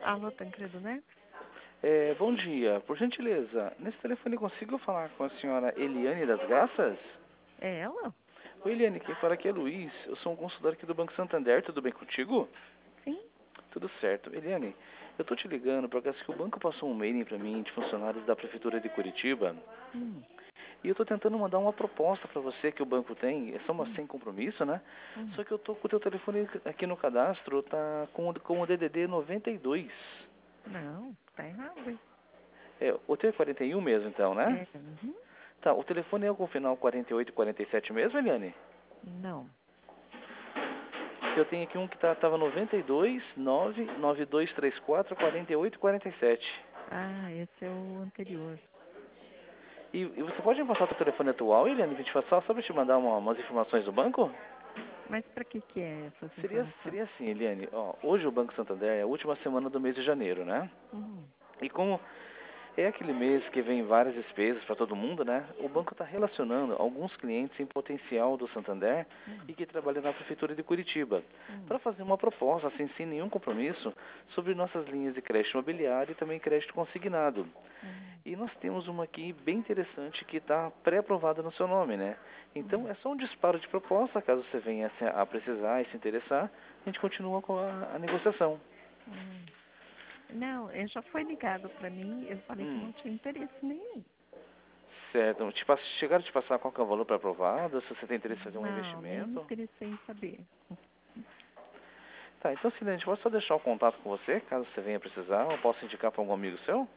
Alô, Tancredo, né? Bom dia. Por gentileza, nesse telefone eu consigo falar com a senhora Eliane das Graças? É ela? Oi, Eliane, quem fala aqui é Luiz. Eu sou um consultor aqui do Banco Santander. Tudo bem contigo? Sim. Tudo certo. Eliane, eu tô te ligando porque acho que o banco passou um mailing para mim de funcionários da Prefeitura de Curitiba Hum, e eu tô tentando mandar uma proposta para você que o banco tem. É só uma hum, sem compromisso, né? hum. Só que eu tô com o teu telefone aqui no cadastro, tá com o DDD 92. Não, tá errado, hein? O teu é 41 mesmo, então, né? É, uhum. Tá, o telefone é com o final 48 e 47 mesmo, Eliane? Não. Eu tenho aqui um que tava 92 99234 48 47. Ah, esse é o anterior. E você pode me passar o teu telefone atual, Eliane? Que te faço só para te mandar umas informações do banco? Mas pra que é essas Seria informações? assim, Eliane. Ó, hoje o Banco Santander é a última semana do mês de janeiro, né? Uhum. E como é aquele mês que vem várias despesas para todo mundo, né? O banco está relacionando alguns clientes em potencial do Santander Hum, e que trabalham na Prefeitura de Curitiba hum, para fazer uma proposta, assim, sem nenhum compromisso, sobre nossas linhas de crédito imobiliário e também crédito consignado. hum, E nós temos uma aqui bem interessante que está pré-aprovada no seu nome, né? Então hum, é só um disparo de proposta, caso você venha a precisar e se interessar, a gente continua com a negociação. hum. Não, já foi ligado pra mim, eu falei que Hum. não tinha interesse nenhum. Certo. Chegaram a te passar qual que é o valor para aprovado, se você tem interesse em fazer um Não, nem me investimento. interessei em saber. Tá, então Silene, a gente pode só deixar o contato com você, caso você venha precisar, ou posso indicar para algum amigo seu?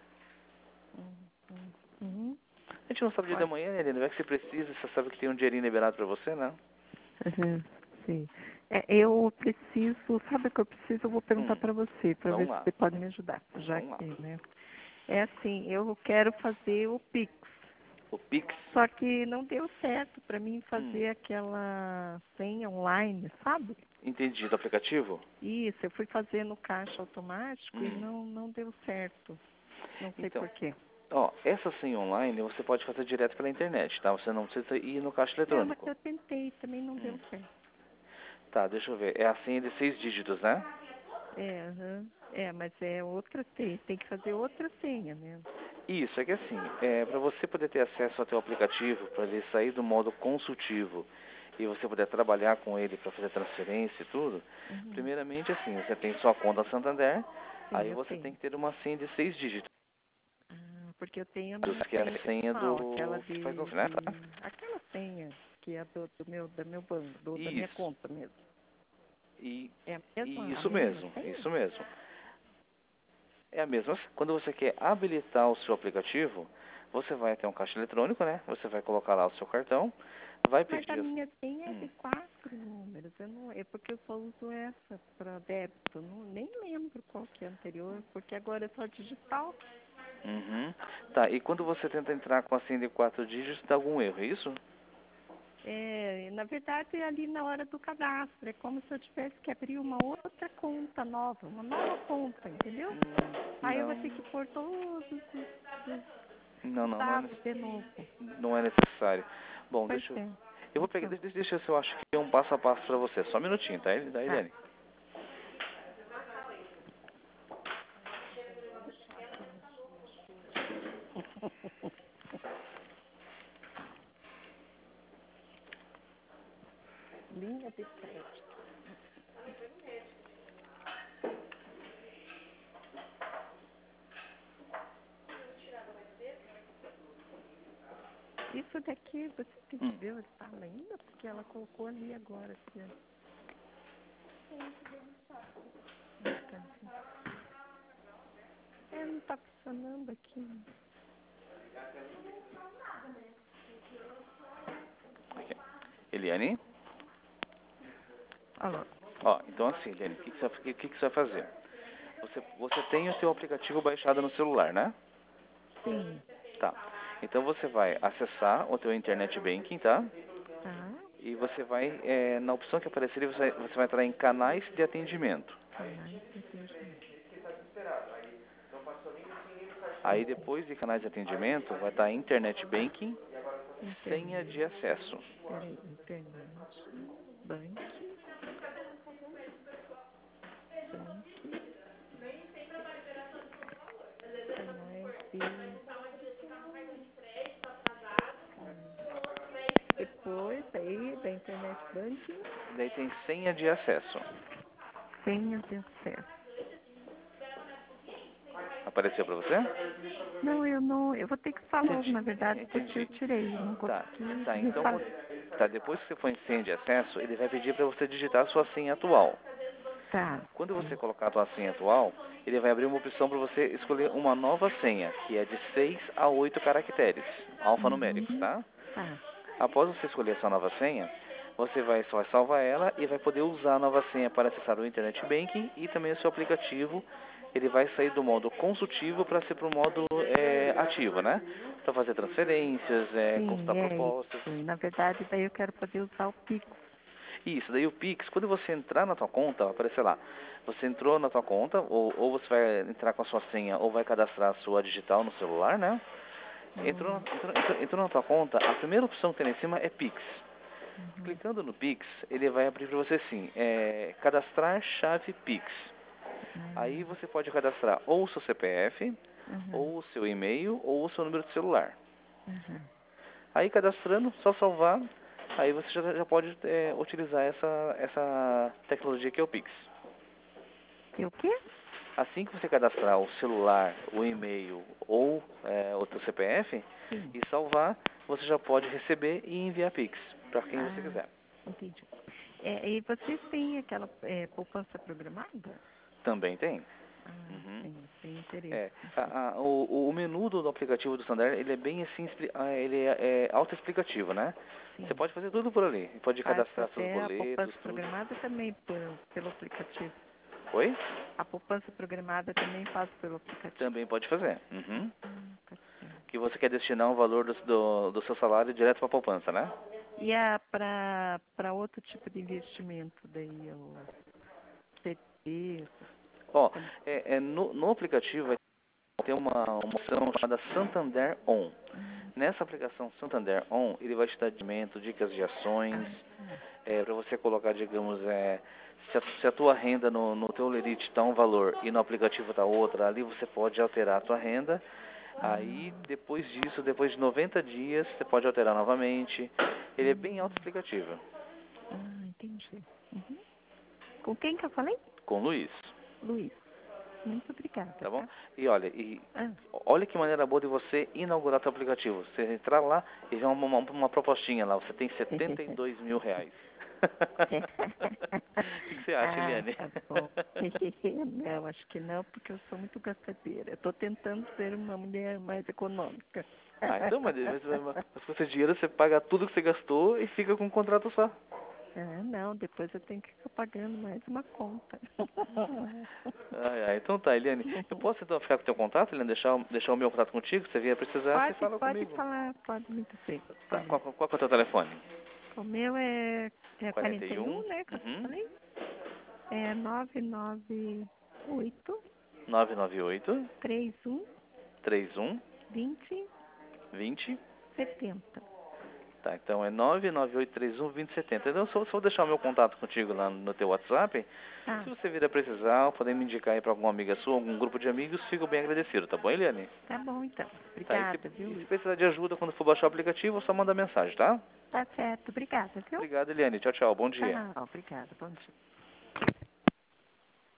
Uhum. A gente não sabe o dia da Pode. manhã, Helena, vai que você precisa, você sabe que tem um dinheirinho liberado para você, né? Uhum. Sim. Eu preciso, sabe o que eu preciso? Eu vou perguntar Hum, para você, para ver vamos se lá, você pode me ajudar, já vamos lá. que, né? É assim, eu quero fazer o Pix, O Pix, só que não deu certo para mim hum, fazer aquela senha online, sabe? entendi, do aplicativo? Isso, eu fui fazer no caixa automático e Hum, não deu certo. Não sei então, por quê. ó, essa senha online você pode fazer direto pela internet, tá? Você não precisa ir no caixa Não, mas eletrônico. eu tentei, também não Hum, deu certo. tá, deixa eu ver, é a senha de 6 dígitos, né? É, aham. É, mas é outra senha, tem que fazer outra senha, né? Isso, é que assim, para você poder ter acesso ao teu aplicativo, para ele sair do modo consultivo e você poder trabalhar com ele para fazer transferência e tudo, Uhum. primeiramente assim, você tem sua conta Santander, Sim, aí eu você tem tenho. que ter uma senha de 6 dígitos, Ah, porque eu tenho a minha que é senha a senha pessoal, aquela do que faz no né? Tá? aquela senha que é da meu banco, da minha Isso, conta mesmo. e, É e a isso mesma mesmo, senha? isso mesmo. É a mesma. Quando você quer habilitar o seu aplicativo, você vai até um caixa eletrônico, né? Você vai colocar lá o seu cartão, vai Mas a pedir. minha senha é Hum, de 4 números. Eu não, é porque eu só uso essa para débito. Não, nem lembro qual que é a anterior, porque agora é só digital. uhum. Tá, e quando você tenta entrar com a senha de 4 dígitos, dá algum erro, é isso? É, na verdade, é ali na hora do cadastro. É como se eu tivesse que abrir uma outra conta nova, uma nova conta, entendeu? Aí eu vou Não, ter que pôr todos os, não, os não, dados de novo. não é necessário. Bom, Pois deixa eu. é. Eu vou pegar, Então, deixa eu ver se eu acho que é um passo a passo pra você. Só um minutinho, tá, tá. Eliane? Linha de crédito. Isso daqui, você tem que Hum. ver onde está ainda, porque ela colocou ali agora. Aqui, ó. É, não está funcionando aqui. Eliane? Alô? Ó, então assim, Eliane, o que que você vai fazer? Você tem o seu aplicativo baixado no celular, né? Sim. Tá. Então você vai acessar o teu internet banking, tá? Tá. E você vai, na opção que aparecer, você vai entrar em canais de atendimento. Canais de atendimento. Aí depois de canais de atendimento, vai estar internet banking, senha de Internet. acesso. Peraí, internet. Bank. Bank. Depois aí da internet banking, Daí tem senha de acesso. senha de acesso. Apareceu para você? Não, eu não, eu vou ter que falar, Entendi. na verdade, porque eu Entendi. tirei, não Tá, consegui tá, me então, falar. tá, depois que você for em senha de acesso, ele vai pedir para você digitar a sua senha atual. Tá. Quando você colocar a sua senha atual, ele vai abrir uma opção para você escolher uma nova senha, que é de 6 a 8 caracteres, alfanuméricos, tá? Tá. Após você escolher essa nova senha, você só vai salvar ela e vai poder usar a nova senha para acessar o Internet Banking e também o seu aplicativo. Ele vai sair do modo consultivo para ser para o modo ativo, né? Para fazer transferências, Sim, consultar é propostas. isso. E, na verdade, daí eu quero poder usar o Pix. Isso, daí o Pix, quando você entrar na tua conta, vai aparecer lá. Você entrou na tua conta, ou você vai entrar com a sua senha, ou vai cadastrar a sua digital no celular, né? Entrou na tua conta, a primeira opção que tem lá em cima é Pix. Clicando no Pix, ele vai abrir para você assim, cadastrar chave Pix. Aí você pode cadastrar ou o seu CPF, ou o seu e-mail, ou o seu número de celular. Aí cadastrando, só salvar, aí você já pode utilizar essa tecnologia que é o Pix. E o quê? Assim que você cadastrar o celular, o e-mail ou o seu CPF Sim. e salvar, você já pode receber e enviar Pix para quem você quiser. Entendi. E vocês têm aquela poupança programada? Também tem. Sim, tem interesse. O menu do aplicativo do Santander, ele é bem assim, ele é autoexplicativo, né? Sim. Você pode fazer tudo por ali. Pode Faz cadastrar seus até a boletos, poupança tudo. programada também pelo aplicativo. Oi? A poupança programada também faz pelo aplicativo. Também pode fazer. Tá certo. Que você quer destinar um valor do seu salário direto para a poupança, né? E para outro tipo de investimento, daí o CT, Ó, no aplicativo vai ter uma opção chamada Santander On. Nessa aplicação Santander On, ele vai te dar dicas de ações, para você colocar, digamos, se a tua renda no teu Lerite está um valor e no aplicativo está outra, ali você pode alterar a tua renda. Aí, depois disso, depois de 90 dias, você pode alterar novamente. Ele é bem autoexplicativo. Entendi. Com quem que eu falei? Com o Luiz. Luiz. Muito obrigada. Tá bom? Tá? E olha que maneira boa de você inaugurar seu aplicativo. Você entrar lá e ver uma propostinha lá. Você tem 72 mil reais. O que você acha, Eliane? Tá bom. Não, acho que não, porque eu sou muito gastadeira. Eu estou tentando ser uma mulher mais econômica. Então, mas com esse dinheiro você paga tudo que você gastou e fica com um contrato só. Não, depois eu tenho que ficar pagando mais uma conta. Então tá, Eliane. Eu posso então ficar com o teu contato, Eliane? Deixar o meu contato contigo? Se você vier precisar, você fala Pode comigo. falar, pode muito bem. Tá, qual é o teu telefone? O meu é 41, né, que eu falei? É 998 998 31 31 20 20. 70. Tá, então é 998312070. Então só vou deixar o meu contato contigo lá no teu WhatsApp. Se você vir a precisar, poder me indicar aí para alguma amiga sua, algum grupo de amigos, fico bem agradecido, tá bom, Eliane? Tá bom, então. Tá, Obrigada, e viu? se precisar de ajuda quando for baixar o aplicativo, só manda mensagem, tá? Tá certo. Obrigada, viu? Obrigado, Eliane. Tchau, tchau. Bom dia. Obrigada. Bom dia.